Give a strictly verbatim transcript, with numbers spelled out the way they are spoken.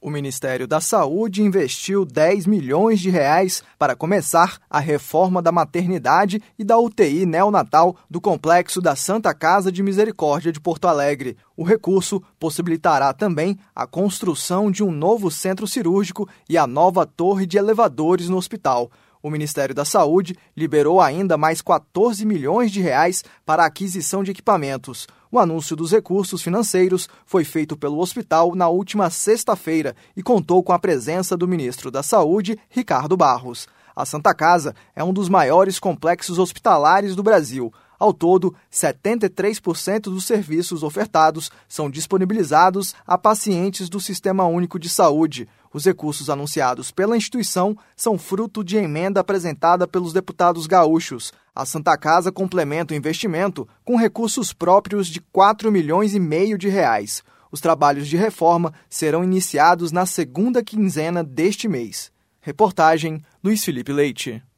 O Ministério da Saúde investiu dez milhões de reais para começar a reforma da maternidade e da U T I neonatal do complexo da Santa Casa de Misericórdia de Porto Alegre. O recurso possibilitará também a construção de um novo centro cirúrgico e a nova torre de elevadores no hospital. O Ministério da Saúde liberou ainda mais quatorze milhões de reais para a aquisição de equipamentos. O anúncio dos recursos financeiros foi feito pelo hospital na última sexta-feira e contou com a presença do ministro da Saúde, Ricardo Barros. A Santa Casa é um dos maiores complexos hospitalares do Brasil. Ao todo, setenta e três por cento dos serviços ofertados são disponibilizados a pacientes do Sistema Único de Saúde. Os recursos anunciados pela instituição são fruto de emenda apresentada pelos deputados gaúchos. A Santa Casa complementa o investimento com recursos próprios de quatro milhões e meio de reais. Os trabalhos de reforma serão iniciados na segunda quinzena deste mês. Reportagem Luiz Felipe Leite.